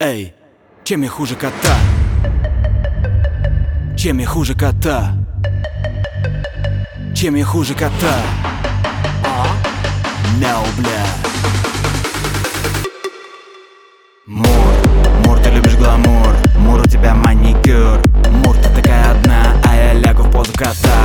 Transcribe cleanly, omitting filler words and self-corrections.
Эй, чем я хуже кота? Чем я хуже кота? Чем я хуже кота? No, бля. Мур, ты любишь гламур. Мур, у тебя маникюр. Мур, ты такая одна, а я лягу в позу кота.